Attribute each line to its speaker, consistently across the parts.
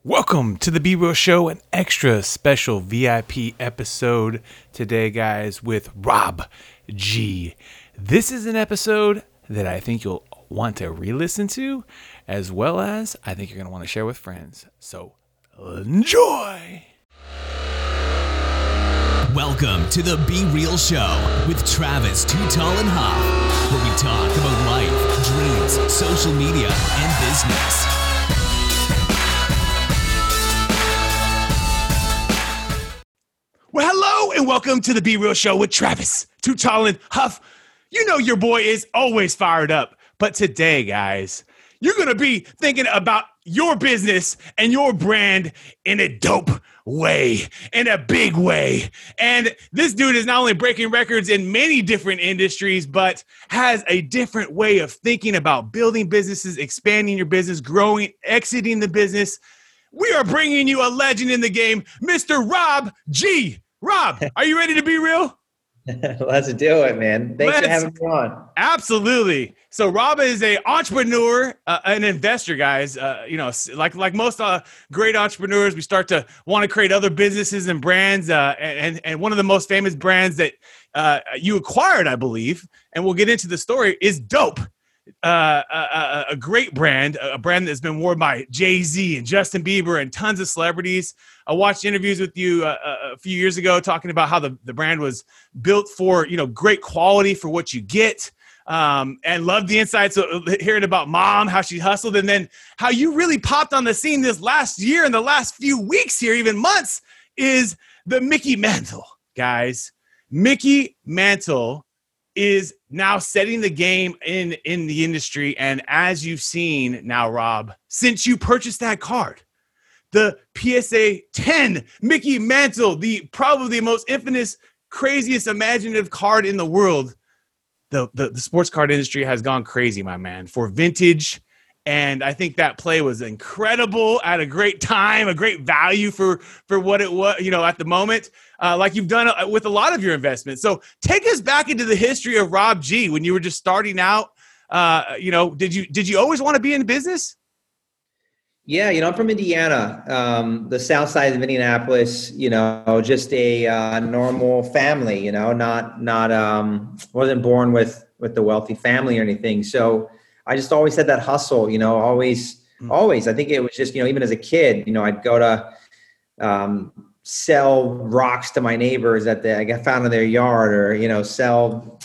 Speaker 1: Welcome to the Be Real Show, an extra special VIP episode today, guys, with Rob G. This is an episode that I think you'll want to re-listen to, as well as I think you're going to want to share with friends. So, enjoy!
Speaker 2: Welcome to the Be Real Show with Travis Too Tall and Huff, where we talk about life, dreams, social media, and business.
Speaker 1: Well, hello and welcome to the Be Real Show with Travis Too Tall and Huff. You know your boy is always fired up, but today, guys, you're going to be thinking about your business and your brand in a dope way, in a big way. And this dude is not only breaking records in many different industries, but has a different way of thinking about building businesses, expanding your business, growing, exiting the business. We are bringing you a legend in the game, Mr. Rob G. Rob, are you ready to be real?
Speaker 3: Let's do it, man. Thanks for having me on.
Speaker 1: Absolutely. So Rob is an entrepreneur, an investor, guys. Like most great entrepreneurs, we start to want to create other businesses and brands. And one of the most famous brands that you acquired, I believe, and we'll get into the story, is Dope. A great brand, a brand that's been worn by Jay-Z and Justin Bieber and tons of celebrities. I watched interviews with you a few years ago talking about how the brand was built for, great quality for what you get, and loved the insights of hearing about mom, how she hustled, and then how you really popped on the scene this last year and the last few weeks here, even months, is the Mickey Mantle, guys. Mickey Mantle is now setting the game in the industry. And as you've seen now, Rob, since you purchased that card, the PSA 10 Mickey Mantle, probably the most infamous, craziest imaginative card in the world, the sports card industry has gone crazy, my man, for vintage. And I think that play was incredible at a great time, a great value for what it was, at the moment, like you've done with a lot of your investments. So take us back into the history of Rob G when you were just starting out. Did you always want to be in business?
Speaker 3: Yeah, I'm from Indiana, the south side of Indianapolis, just a normal family, wasn't born with the wealthy family or anything. So I just always had that hustle, always. I think it was just, even as a kid, I'd go to sell rocks to my neighbors that I got found in their yard, or, sell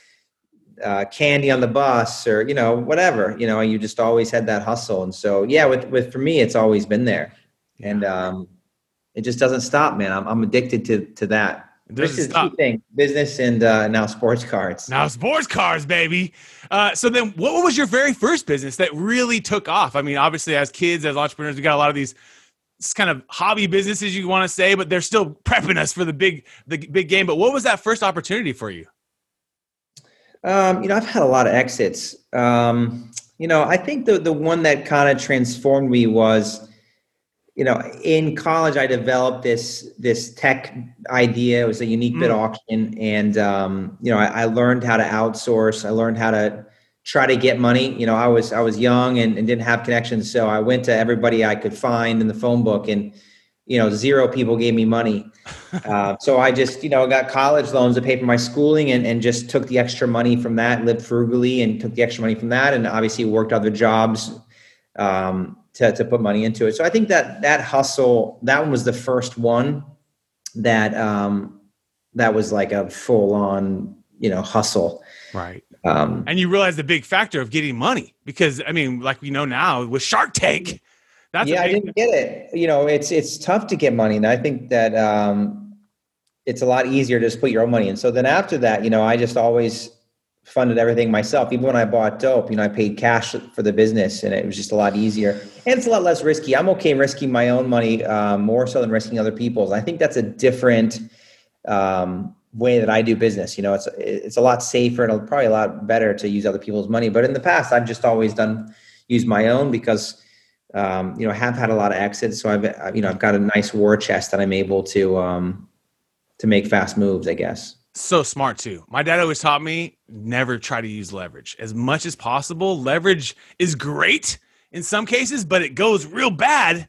Speaker 3: candy on the bus, or, whatever, you just always had that hustle. And so, yeah, for me, it's always been there. And it just doesn't stop, man. I'm addicted to that. This is two things: business and now sports cards.
Speaker 1: Now sports cards, baby. So then what was your very first business that really took off? I mean, obviously as kids, as entrepreneurs, we got a lot of these kind of hobby businesses you want to say, but they're still prepping us for the big game. But what was that first opportunity for you?
Speaker 3: I've had a lot of exits. I think the one that kind of transformed me was, in college, I developed this tech idea. It was a unique bid auction. And, I learned how to outsource. I learned how to try to get money. I was young and didn't have connections. So I went to everybody I could find in the phone book, and, 0 people gave me money. So I just, got college loans to pay for my schooling and just took the extra money from that, lived frugally and took the extra money from that. And obviously worked other jobs, to put money into it. So I think that hustle, that one was the first one that was like a full on, hustle.
Speaker 1: Right. And you realize the big factor of getting money, because I mean, like we know now with Shark Tank,
Speaker 3: I didn't get it. It's tough to get money. And I think that, it's a lot easier to just put your own money in. So then after that, I just always funded everything myself. Even when I bought Dope, I paid cash for the business, and it was just a lot easier. And it's a lot less risky. I'm okay risking my own money more so than risking other people's. I think that's a different way that I do business. It's a lot safer and probably a lot better to use other people's money. But in the past, I've just always used my own because, I have had a lot of exits. So I've got a nice war chest that I'm able to make fast moves, I guess.
Speaker 1: So smart too. My dad always taught me never try to use leverage as much as possible. Leverage is great in some cases, but it goes real bad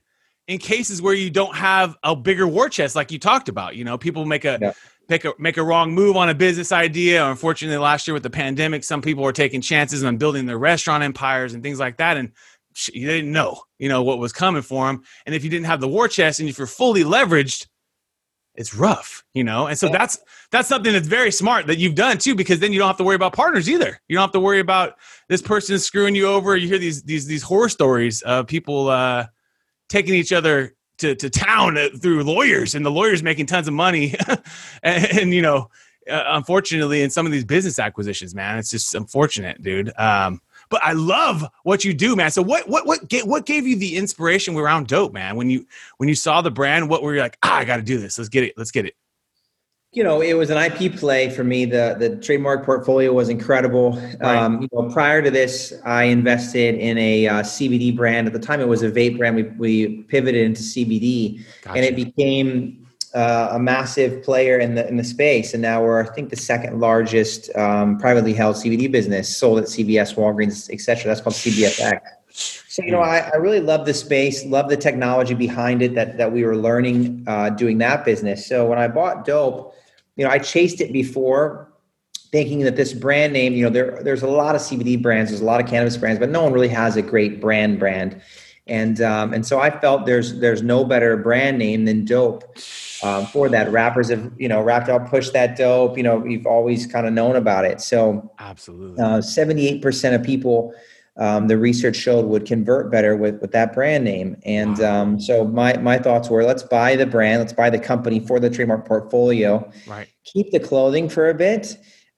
Speaker 1: in cases where you don't have a bigger war chest, like you talked about. You know, people make a wrong move on a business idea. Or unfortunately, last year with the pandemic, some people were taking chances on building their restaurant empires and things like that. And you didn't know, what was coming for them. And if you didn't have the war chest and if you're fully leveraged, it's rough, And so that's something that's very smart that you've done too, because then you don't have to worry about partners either. You don't have to worry about this person screwing you over. You hear these horror stories of people taking each other to town through lawyers, and the lawyers making tons of money. and unfortunately, in some of these business acquisitions, man, it's just unfortunate, dude. But I love what you do, man. So what gave you the inspiration around Dope, man? When you saw the brand, what were you like? I got to do this. Let's get it.
Speaker 3: It was an IP play for me. The trademark portfolio was incredible.
Speaker 1: Right.
Speaker 3: Prior to this, I invested in a CBD brand. At the time, it was a vape brand. We pivoted into CBD,
Speaker 1: Gotcha.
Speaker 3: and it became a massive player in the space. And now we're, I think, the second largest privately held CBD business, sold at CVS, Walgreens, et cetera. That's called CBFX. So, I really love the space, love the technology behind it that we were learning doing that business. So when I bought Dope, I chased it before, thinking that this brand name, there's a lot of CBD brands, there's a lot of cannabis brands, but no one really has a great brand. And so I felt there's no better brand name than Dope. For that, rappers have, rapped out, push that Dope, we've always kind of known about it. So
Speaker 1: absolutely,
Speaker 3: 78% of people, the research showed, would convert better with that brand name. And so my thoughts were, let's buy the brand, let's buy the company for the trademark portfolio,
Speaker 1: right?
Speaker 3: Keep the clothing for a bit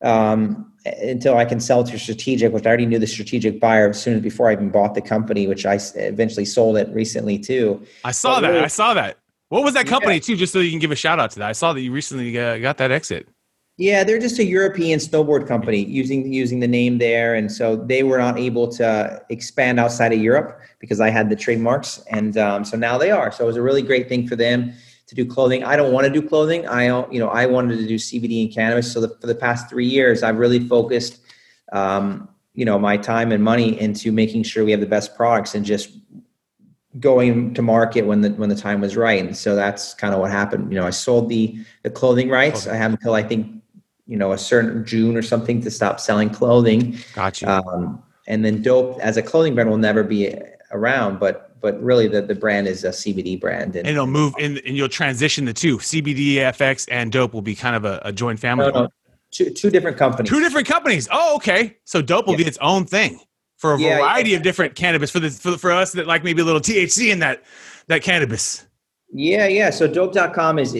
Speaker 3: until I can sell to strategic, which I already knew the strategic buyer as soon as before I even bought the company, which I eventually sold it recently too.
Speaker 1: I saw that. What was that company too? Just so you can give a shout out to that. I saw that you recently got that exit. Yeah,
Speaker 3: they're just a European snowboard company using the name there. And so they were not able to expand outside of Europe because I had the trademarks. And so now they are. So it was a really great thing for them to do clothing. I don't want to do clothing. I wanted to do CBD and cannabis. So for the past 3 years, I've really focused, my time and money into making sure we have the best products and just going to market when the time was right. And so that's kind of what happened. I sold the clothing rights. I have until I think, a certain June or something to stop selling clothing.
Speaker 1: Gotcha.
Speaker 3: And then Dope as a clothing brand will never be around, but really the brand is a CBD brand.
Speaker 1: And it'll move in, and you'll transition the two. CBD FX and Dope will be kind of a joint family.
Speaker 3: No. Two different companies.
Speaker 1: Two different companies. Oh, okay. So Dope will be its own thing for a variety of different cannabis for us that like maybe a little THC in that cannabis.
Speaker 3: Yeah. So dope.com has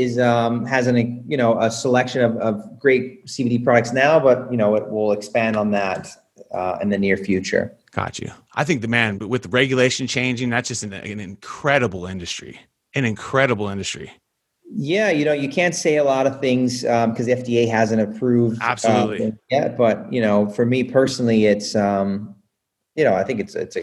Speaker 3: a selection of great CBD products now, but it will expand on that in the near future.
Speaker 1: Got you. I think but with the regulation changing, that's just an incredible industry. An incredible industry.
Speaker 3: Yeah, you can't say a lot of things because the FDA hasn't approved
Speaker 1: absolutely
Speaker 3: yet. But for me personally, it's I think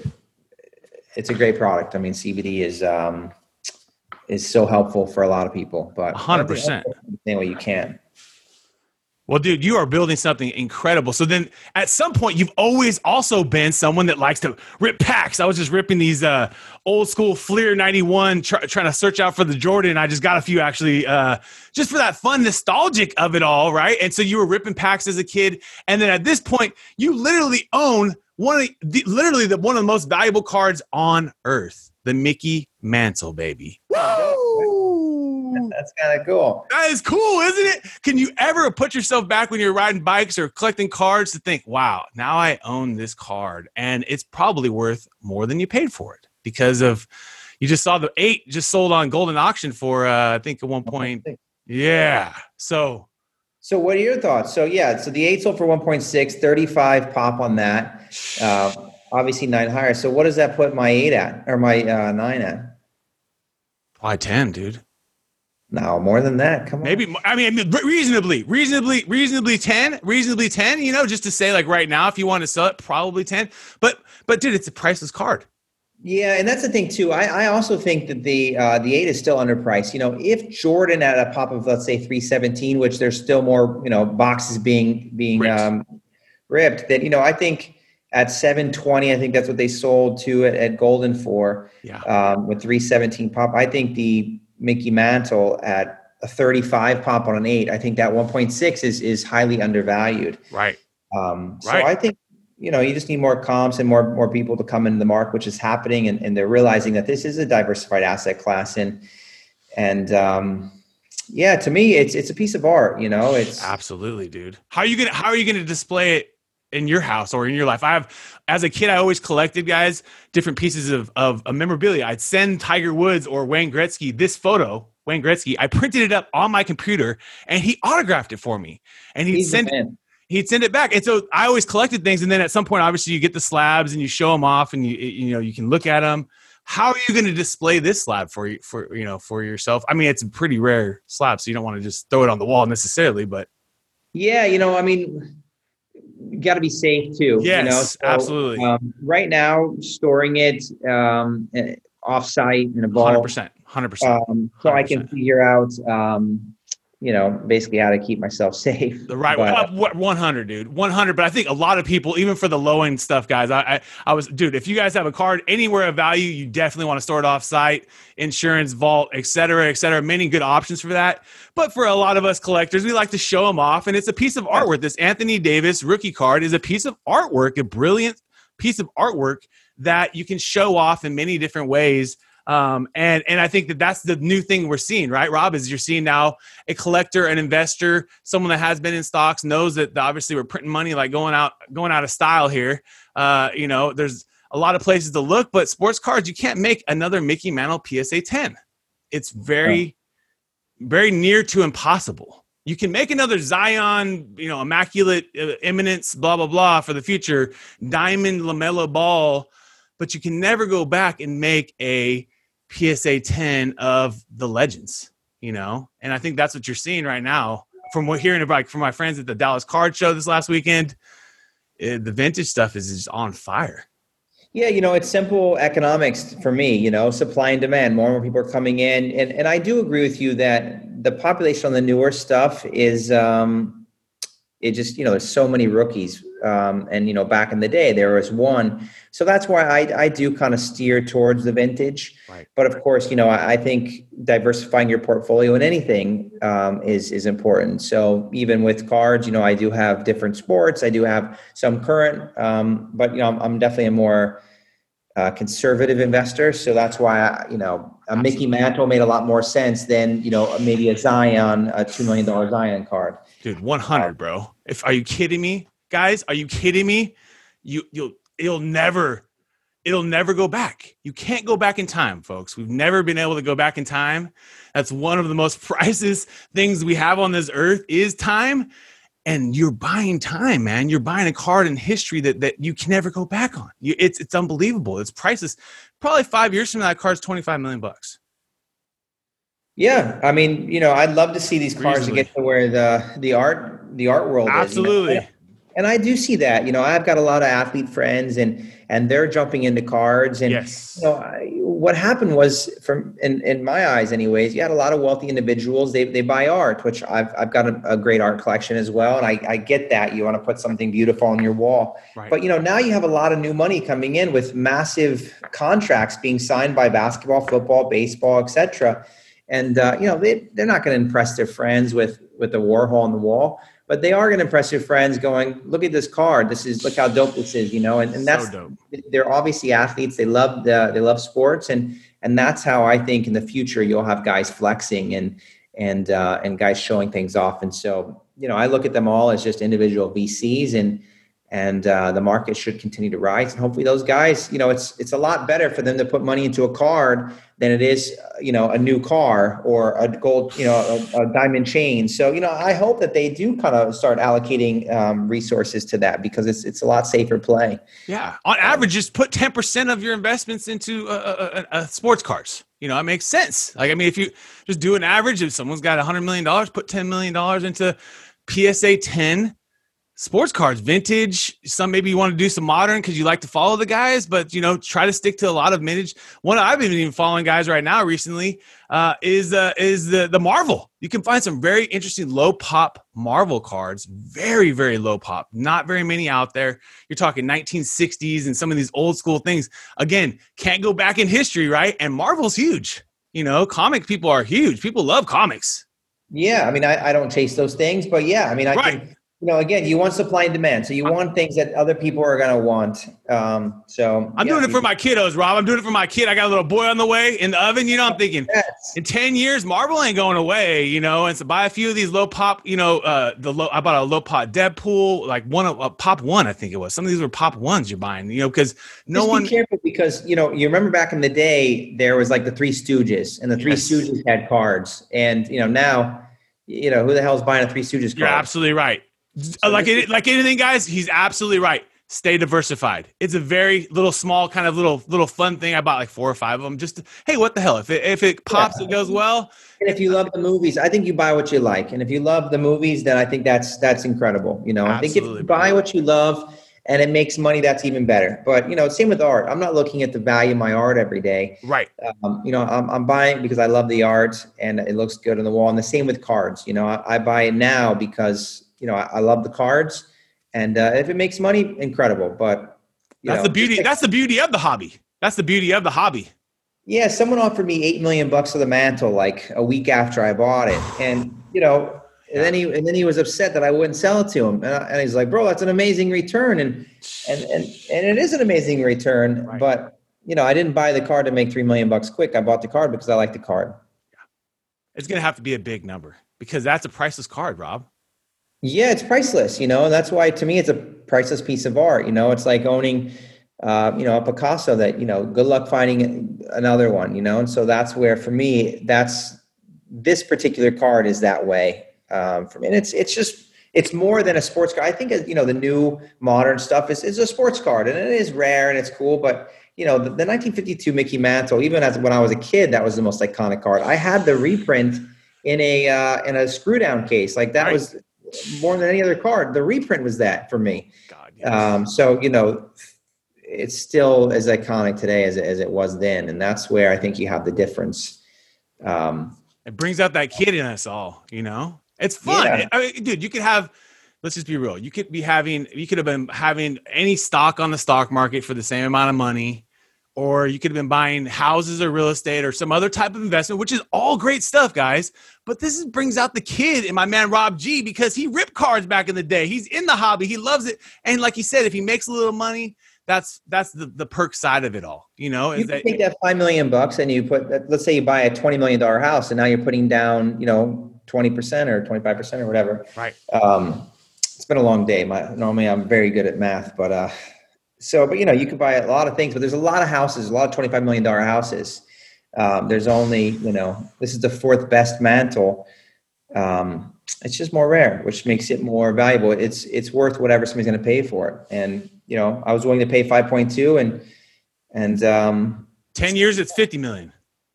Speaker 3: it's a great product. I mean, CBD is so helpful for a lot of people. But
Speaker 1: 100%.
Speaker 3: Anyway, you can.
Speaker 1: Well, dude, you are building something incredible. So then at some point, you've always also been someone that likes to rip packs. I was just ripping these old school Fleer 91, trying to search out for the Jordan. I just got a few actually just for that fun nostalgic of it all, right? And so you were ripping packs as a kid. And then at this point, you literally own one of the most valuable cards on earth, the Mickey Mantle, baby. Woo!
Speaker 3: That's kind of cool.
Speaker 1: That is cool, isn't it? Can you ever put yourself back when you're riding bikes or collecting cards to think, wow, now I own this card and it's probably worth more than you paid for it because of, you just saw the 8 just sold on Golden Auction for, I think at one point. Yeah. So
Speaker 3: what are your thoughts? So the 8 sold for 1.6, 35 pop on that. Obviously 9 higher. So what does that put my 8 at or my 9 at?
Speaker 1: Probably 10, dude.
Speaker 3: No, more than that. Come on.
Speaker 1: Maybe, I mean, reasonably 10, just to say like right now, if you want to sell it, probably 10, but dude, it's a priceless card.
Speaker 3: Yeah. And that's the thing too. I also think that the 8 is still underpriced. If Jordan at a pop of, let's say 317, which there's still more, boxes being ripped, that, I think at 720. I think that's what they sold to it at Golden for.
Speaker 1: Yeah.
Speaker 3: With 317 pop. I think the Mickey Mantle at a 35 pop on an 8. I think that 1.6 is highly undervalued.
Speaker 1: Right.
Speaker 3: So I think, you just need more comps and more people to come into the market, which is happening. And they're realizing that this is a diversified asset class. And to me, it's a piece of art, it's
Speaker 1: absolutely, dude. How are you going to display it in your house or in your life? As a kid, I always collected, guys, different pieces of memorabilia. I'd send Tiger Woods or Wayne Gretzky this photo. Wayne Gretzky, I printed it up on my computer and he autographed it for me. And he'd send it back. And so I always collected things. And then at some point, obviously, you get the slabs and you show them off and you can look at them. How are you going to display this slab for yourself? I mean, it's a pretty rare slab, so you don't want to just throw it on the wall necessarily, but
Speaker 3: yeah, you got to be safe too.
Speaker 1: Yes, so, absolutely.
Speaker 3: Right now, storing it off-site in a vault,
Speaker 1: 100%.
Speaker 3: So I can figure out, basically how to keep myself safe.
Speaker 1: The right way. 100, dude. 100. But I think a lot of people, even for the low end stuff, guys, dude, if you guys have a card anywhere of value, you definitely want to store it off site, insurance, vault, et cetera, many good options for that. But for a lot of us collectors, we like to show them off. And it's a piece of artwork. This Anthony Davis rookie card is a piece of artwork, a brilliant piece of artwork that you can show off in many different ways. And I think that's the new thing we're seeing, right, Rob, is you're seeing now a collector, an investor, someone that has been in stocks, knows that obviously we're printing money, like going out of style here. There's a lot of places to look, but sports cards, you can't make another Mickey Mantle PSA 10. It's very, very near to impossible. You can make another Zion, immaculate eminence, blah, blah, blah for the future, diamond LaMelo Ball, but you can never go back and make a PSA 10 of the legends, and I think that's what you're seeing right now from what hearing about from my friends at the Dallas Card Show this last weekend. The vintage stuff is just on fire.
Speaker 3: Yeah, it's simple economics for me, supply and demand. More and more people are coming in. And I do agree with you that the population on the newer stuff is there's so many rookies. And back in the day, there was one. So that's why I do kind of steer towards the vintage.
Speaker 1: Right.
Speaker 3: But of course, I think diversifying your portfolio in anything is important. So even with cards, I do have different sports. I do have some current, but I'm definitely a more conservative investor. So that's why a Mickey Mantle made a lot more sense than maybe a Zion, a $2 million Zion card.
Speaker 1: Dude, 100, bro. Are you kidding me, guys? Are you kidding me? It'll never go back. You can't go back in time, folks. We've never been able to go back in time. That's one of the most priceless things we have on this earth is time. And you're buying time, man. You're buying a card in history that you can never go back on. It's unbelievable. It's priceless. Probably 5 years from now, that card's $25 million.
Speaker 3: Yeah, I mean, I'd love to see these cards to get to where the art world is.
Speaker 1: Absolutely.
Speaker 3: And I do see that. I've got a lot of athlete friends, and they're jumping into cards. And
Speaker 1: yes.
Speaker 3: What happened was, in my eyes, anyways, you had a lot of wealthy individuals. They buy art, which I've got a great art collection as well, and I get that you want to put something beautiful on your wall.
Speaker 1: Right.
Speaker 3: But now you have a lot of new money coming in with massive contracts being signed by basketball, football, baseball, etc. And they're not going to impress their friends with a Warhol on the wall. But they are going to impress your friends going, look at this card. Look how dope this is, and that's, so dope. They're obviously athletes. They love sports. And that's how I think in the future, you'll have guys flexing and guys showing things off. And so, I look at them all as just individual VCs and the market should continue to rise. And hopefully those guys, it's a lot better for them to put money into a card than it is, a new car or a gold, a diamond chain. So, I hope that they do kind of start allocating resources to that because it's a lot safer play.
Speaker 1: Yeah. On average, just put 10% of your investments into sports cards. It makes sense. Like, I mean, if you just do an average, if someone's got $100 million, put $10 million into PSA 10 sports cards, vintage. Some maybe you want to do some modern because you like to follow the guys, but try to stick to a lot of vintage. One I've been even following guys right now recently is the Marvel. You can find some very interesting low pop Marvel cards, very, very low pop. Not very many out there. You're talking 1960s and some of these old school things. Again, can't go back in history, right? And Marvel's huge. Comic people are huge. People love comics.
Speaker 3: Yeah, I mean, I don't chase those things, but yeah, I mean, I can. Again, you want supply and demand. So you want things that other people are going to want.
Speaker 1: I'm doing it for my kiddos, Rob. I'm doing it for my kid. I got a little boy on the way in the oven. I'm thinking in 10 years, Marvel ain't going away, and so buy a few of these low pop, I bought a low pop Deadpool, like a pop one, I think it was. Some of these were pop ones you're buying, because
Speaker 3: be careful because, you remember back in the day, there was like the Three Stooges and the Three Stooges had cards. And, now, who the hell is buying a Three Stooges card? You're
Speaker 1: absolutely right. Like anything, guys, he's absolutely right. Stay diversified. It's a very little small kind of little fun thing. I bought like 4 or 5 of them. Just hey, what the hell? If it pops, it goes well.
Speaker 3: And if you love the movies, I think you buy what you like. And if you love the movies, then I think that's incredible. I think if you buy what you love and it makes money, that's even better. But same with art. I'm not looking at the value of my art every day.
Speaker 1: Right.
Speaker 3: I'm buying because I love the art and it looks good on the wall. And the same with cards. I buy it now because I love the cards, and if it makes money, incredible. But
Speaker 1: that's the beauty. That's the beauty of the hobby. That's the beauty of the hobby.
Speaker 3: Yeah, someone offered me $8 million for the mantle like a week after I bought it, and and then he was upset that I wouldn't sell it to him, and he's like, "Bro, that's an amazing return," and it is an amazing return. Right. But I didn't buy the card to make $3 million quick. I bought the card because I like the card.
Speaker 1: Yeah. It's gonna have to be a big number because that's a priceless card, Rob.
Speaker 3: Yeah, it's priceless, and that's why to me it's a priceless piece of art. It's like owning, a Picasso that, good luck finding another one, and so that's where for me, this particular card is that way for me. And it's more than a sports card. I think, the new modern stuff is a sports card and it is rare and it's cool, but the 1952 Mickey Mantle, even when I was a kid, that was the most iconic card. I had the reprint in a screw down case. Like that was more than any other card. The reprint was that for me. God, yes. So, it's still as iconic today as it was then. And that's where I think you have the difference.
Speaker 1: It brings out that kid in us all, it's fun. Yeah. I mean, dude, you could have, let's just be real. You could have been having any stock on the stock market for the same amount of money, or you could have been buying houses or real estate or some other type of investment, which is all great stuff, guys. But this brings out the kid in my man, Rob G, because he ripped cards back in the day. He's in the hobby. He loves it. And like he said, if he makes a little money, that's the perk side of it all. You
Speaker 3: take that $5 million and you let's say you buy a $20 million house and now you're putting down, 20% or 25% or whatever.
Speaker 1: Right.
Speaker 3: It's been a long day. Normally I'm very good at math, but you could buy a lot of things, but there's a lot of houses, a lot of $25 million houses. There's only, this is the 4th best mantle. It's just more rare, which makes it more valuable. It's worth whatever somebody's going to pay for it. And, I was willing to pay 5.2 and
Speaker 1: 10 years, it's 50 million.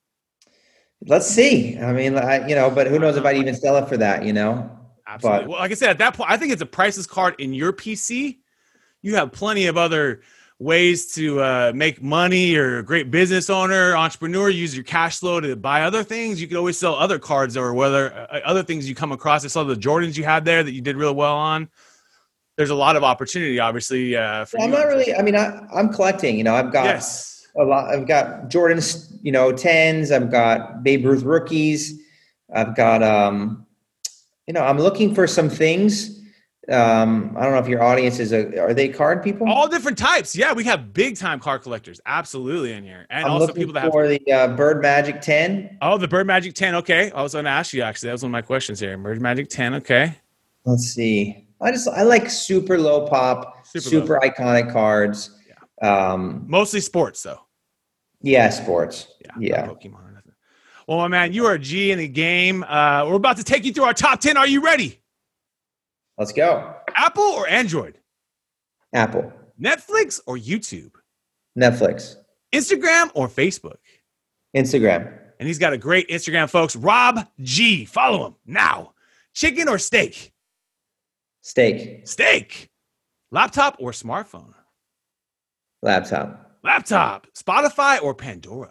Speaker 3: Let's see. I mean, but who knows if I'd even sell it for that,
Speaker 1: Absolutely. But, well, like I said, at that point, I think it's a priceless card in your PC. You have plenty of other ways to make money. You're a great business owner, entrepreneur, use your cash flow to buy other things. You could always sell other cards or other things you come across. I saw the Jordans you had there that you did real well on. There's a lot of opportunity, obviously.
Speaker 3: I'm not really, I'm collecting, I've got a lot. I've got Jordans, 10s. I've got Babe Ruth rookies. I've got, I'm looking for some things. I don't know if your audience are they card people?
Speaker 1: All different types. Yeah, we have big time card collectors. Absolutely in here. And
Speaker 3: I'm
Speaker 1: also people that have
Speaker 3: the Bird Magic 10.
Speaker 1: Oh, the Bird Magic 10. Okay. I was going to ask you actually. That was one of my questions here. Bird Magic 10. Okay.
Speaker 3: Let's see. I like super low pop, super iconic cards.
Speaker 1: Yeah. Mostly sports though.
Speaker 3: Yeah, sports. Yeah.
Speaker 1: Pokemon. Well, my man, you are a G in the game. We're about to take you through our top 10. Are you ready?
Speaker 3: Let's go.
Speaker 1: Apple or Android?
Speaker 3: Apple.
Speaker 1: Netflix or YouTube?
Speaker 3: Netflix.
Speaker 1: Instagram or Facebook?
Speaker 3: Instagram.
Speaker 1: And he's got a great Instagram, folks. Rob G. Follow him now. Chicken or steak?
Speaker 3: Steak.
Speaker 1: Steak. Laptop or smartphone?
Speaker 3: Laptop.
Speaker 1: Laptop. Spotify or Pandora?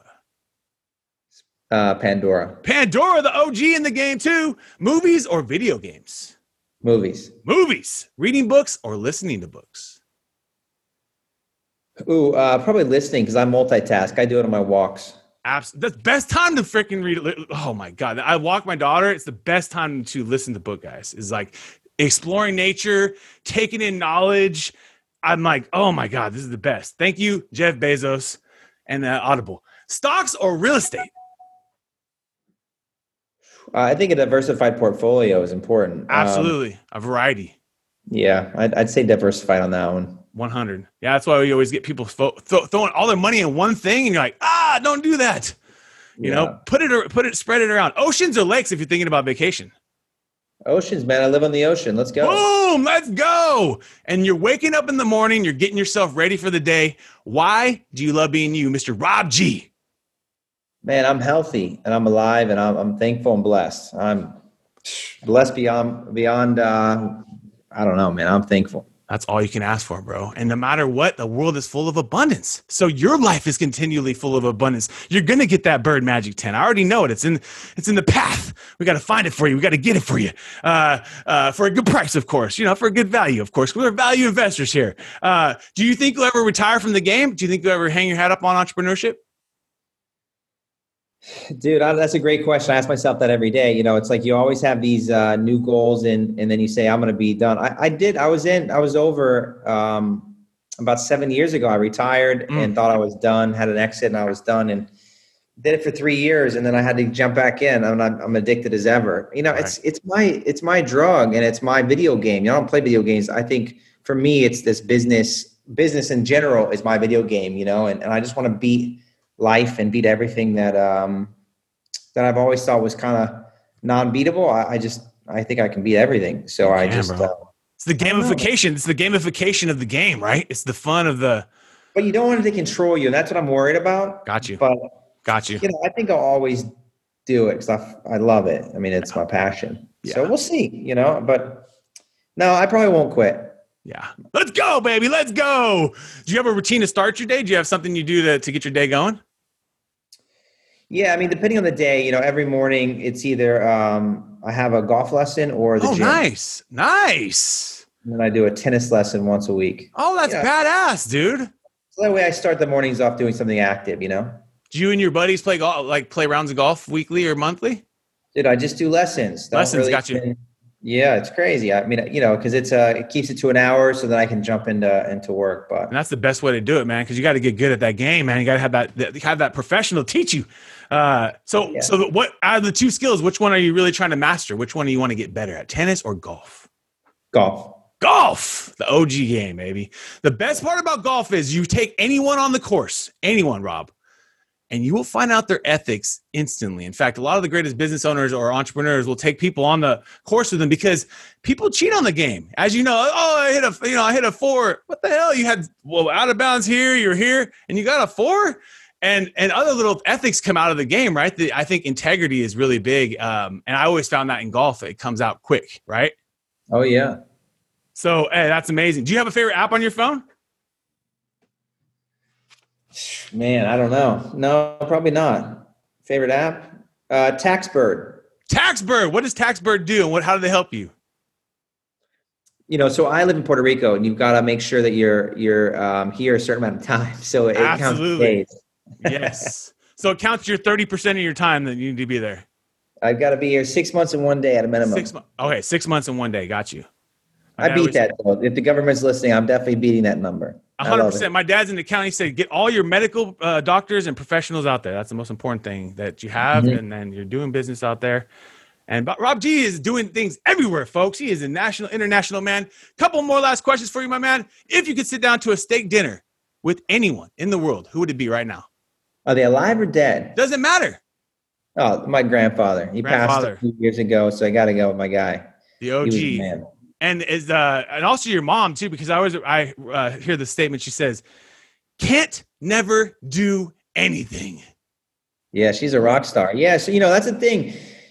Speaker 3: Pandora.
Speaker 1: Pandora, the OG in the game too. Movies or video games?
Speaker 3: Movies.
Speaker 1: Movies. Reading books or listening to books?
Speaker 3: Ooh, probably listening because I multitask. I do it on my walks.
Speaker 1: That's the best time to freaking read. Oh my God. I walk my daughter. It's the best time to listen to book, guys. Is like exploring nature, taking in knowledge. I'm like, oh my God, this is the best. Thank you, Jeff Bezos and Audible. Stocks or real estate?
Speaker 3: I think a diversified portfolio is important.
Speaker 1: Absolutely. A variety.
Speaker 3: Yeah, I'd say diversified on that one.
Speaker 1: 100. Yeah, that's why we always get people throwing all their money in one thing, and you're like, don't do that. You know, spread it around. Oceans or lakes if you're thinking about vacation.
Speaker 3: Oceans, man. I live on the ocean. Let's go.
Speaker 1: Boom, let's go. And you're waking up in the morning, you're getting yourself ready for the day. Why do you love being you, Mr. Rob G?
Speaker 3: Man, I'm healthy and I'm alive and I'm thankful and blessed. I'm blessed beyond. I don't know, man. I'm thankful.
Speaker 1: That's all you can ask for, bro. And no matter what, the world is full of abundance. So your life is continually full of abundance. You're going to get that Bird Magic 10. I already know it. It's in the path. We got to find it for you. We got to get it for you for a good price, of course, for a good value, of course. We're value investors here. Do you think you'll ever retire from the game? Do you think you'll ever hang your hat up on entrepreneurship?
Speaker 3: Dude, that's a great question. I ask myself that every day. It's like you always have these new goals and then you say, I'm going to be done. I was over about 7 years ago. I retired and thought I was done, had an exit and I was done and did it for 3 years. And then I had to jump back in. I'm addicted as ever. Right. It's my drug and it's my video game. I don't play video games. I think for me, it's this business in general is my video game, and I just want to beat life and beat everything that I've always thought was kind of non-beatable. I think I can beat everything. So it's
Speaker 1: the gamification. It's the gamification of the game, right? It's the fun of the.
Speaker 3: But you don't want it to control you, and that's what I'm worried about.
Speaker 1: Got you.
Speaker 3: But
Speaker 1: got you.
Speaker 3: I think I'll always do it because I love it. I mean, it's my passion. Yeah. So we'll see. But no, I probably won't quit.
Speaker 1: Yeah. Let's go, baby. Let's go. Do you have a routine to start your day? Do you have something you do to get your day going?
Speaker 3: Yeah. I mean, depending on the day, every morning it's either I have a golf lesson or the gym.
Speaker 1: Nice. Nice.
Speaker 3: And then I do a tennis lesson once a week.
Speaker 1: Oh, that's badass, dude.
Speaker 3: So that way I start the mornings off doing something active, Do
Speaker 1: you and your buddies play golf, play rounds of golf weekly or monthly?
Speaker 3: Dude, I just do lessons.
Speaker 1: Got you.
Speaker 3: Yeah, it's crazy. I mean, because it keeps it to an hour so that I can jump into work. But
Speaker 1: and that's the best way to do it, man. Because you got to get good at that game, man. You got to have that professional teach you. So what out of the two skills, which one are you really trying to master? Which one do you want to get better at, tennis or golf? Golf, the OG game, baby. The best part about golf is you take anyone on the course, anyone, Rob, and you will find out their ethics instantly. In fact, a lot of the greatest business owners or entrepreneurs will take people on the course with them because people cheat on the game. As you know, I hit a 4. What the hell? You had out of bounds here, you're here, and you got a 4? And other little ethics come out of the game, right? I think integrity is really big. And I always found that in golf, it comes out quick, right?
Speaker 3: Oh, yeah.
Speaker 1: So, hey, that's amazing. Do you have a favorite app on your phone?
Speaker 3: Man, I don't know. No, probably not. Favorite app? TaxBird.
Speaker 1: TaxBird. What does TaxBird do, and how do they help you?
Speaker 3: So I live in Puerto Rico, and you've got to make sure that you're here a certain amount of time. So it counts days.
Speaker 1: Yes. So it counts your 30% of your time that you need to be there.
Speaker 3: I've got to be here 6 months and 1 day at a minimum.
Speaker 1: 6 months. Okay, 6 months and 1 day. Got you.
Speaker 3: I beat that, though. If the government's listening, I'm definitely beating that number.
Speaker 1: 100%. My dad's in the county. Said get all your medical doctors and professionals out there. That's the most important thing that you have, and then you're doing business out there. And Rob G is doing things everywhere, folks. He is a national, international man. Couple more last questions for you, my man. If you could sit down to a steak dinner with anyone in the world, who would it be right now?
Speaker 3: Are they alive or dead?
Speaker 1: Doesn't matter.
Speaker 3: Oh, my grandfather. He passed a few years ago, so I got to go with my guy.
Speaker 1: The OG.
Speaker 3: He was the man.
Speaker 1: And also your mom too, because I hear the statement. She says, "Can't never do anything."
Speaker 3: Yeah, she's a rock star. Yeah, so that's the thing.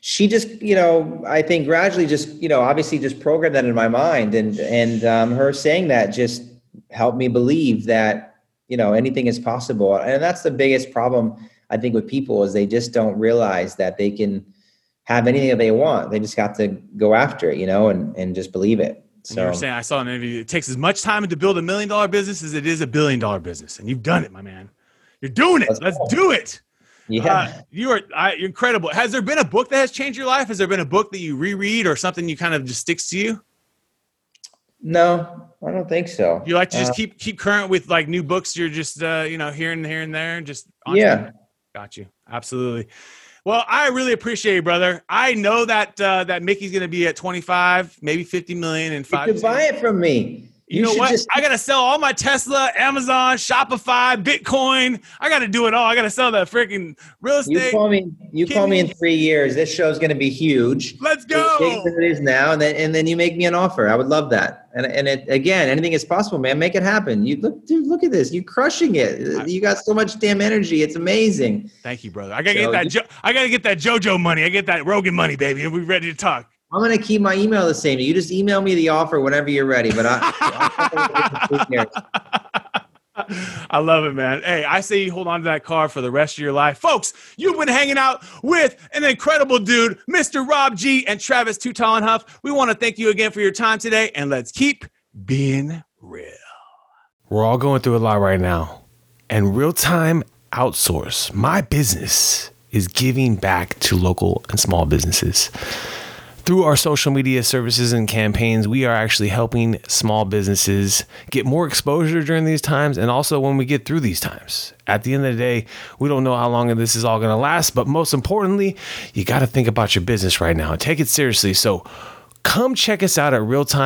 Speaker 3: she just, I think gradually just, obviously just programmed that in my mind, and her saying that just helped me believe that, anything is possible. And that's the biggest problem, I think, with people, is they just don't realize that they can have anything that they want. They just have to go after it, and just believe it. So
Speaker 1: you were saying, I saw an interview, it takes as much time to build $1 million business as it is $1 billion business. And you've done it, my man. You're doing it. Let's do it.
Speaker 3: Yeah.
Speaker 1: You're incredible. Has there been a book that has changed your life? Has there been a book that you reread or something you kind of just sticks to you?
Speaker 3: No, I don't think so.
Speaker 1: You like to just keep current with like new books. You're just, here and there and just.
Speaker 3: Yeah.
Speaker 1: Got you. Absolutely. Well, I really appreciate you, brother. I know that that Mickey's going to be at 25, maybe 50 million in 5 years.
Speaker 3: You could buy it from me.
Speaker 1: You know what? I got to sell all my Tesla, Amazon, Shopify, Bitcoin. I got to do it all. I got to sell that freaking real estate.
Speaker 3: You call me in 3 years. This show's going to be huge.
Speaker 1: Let's go.
Speaker 3: It's big as it is now, and then you make me an offer. I would love that. And again, anything is possible, man. Make it happen. You look at this. You're crushing it. You got so much damn energy. It's amazing.
Speaker 1: Thank you, brother. I got to get that JoJo money. I get that Rogan money, baby. And we're ready to talk.
Speaker 3: I'm going to keep my email the same. You just email me the offer whenever you're ready. But
Speaker 1: I love it, man. Hey, I say you hold on to that car for the rest of your life. Folks, you've been hanging out with an incredible dude, Mr. Rob G and Travis Too Tall and Huff. We want to thank you again for your time today, and let's keep being real. We're all going through a lot right now, and Real Time Outsource, my business, is giving back to local and small businesses. Through our social media services and campaigns, we are actually helping small businesses get more exposure during these times, and also when we get through these times. At the end of the day, we don't know how long this is all going to last, but most importantly, you got to think about your business right now and take it seriously. So come check us out at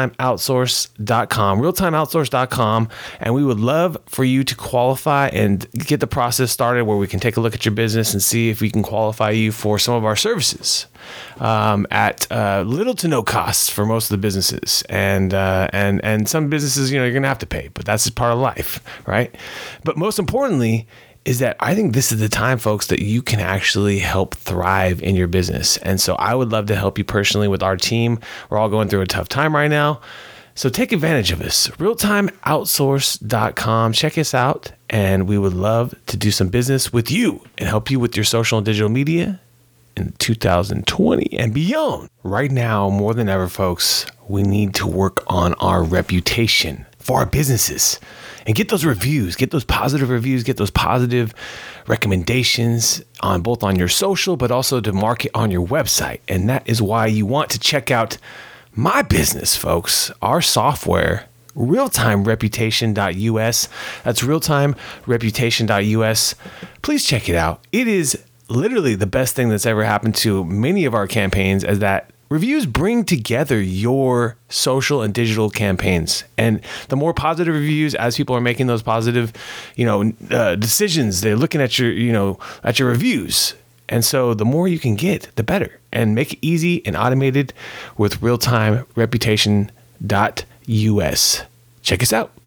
Speaker 1: realtimeoutsource.com, and we would love for you to qualify and get the process started where we can take a look at your business and see if we can qualify you for some of our services at little to no costs for most of the businesses. And some businesses, you're going to have to pay, but that's just part of life, right? But most importantly, is that I think this is the time, folks, that you can actually help thrive in your business. And so I would love to help you personally with our team. We're all going through a tough time right now. So take advantage of us. realtimeoutsource.com. Check us out. And we would love to do some business with you and help you with your social and digital media in 2020 and beyond. Right now, more than ever, folks, we need to work on our reputation for our businesses. And get those reviews, get those positive reviews, get those positive recommendations on both on your social, but also to market on your website. And that is why you want to check out my business, folks, our software, realtimereputation.us. That's realtimereputation.us. Please check it out. It is literally the best thing that's ever happened to many of our campaigns, as that reviews bring together your social and digital campaigns. And the more positive reviews, as people are making those positive, decisions, they're looking at your, at your reviews. And so the more you can get, the better. And make it easy and automated with realtimereputation.us. Check us out.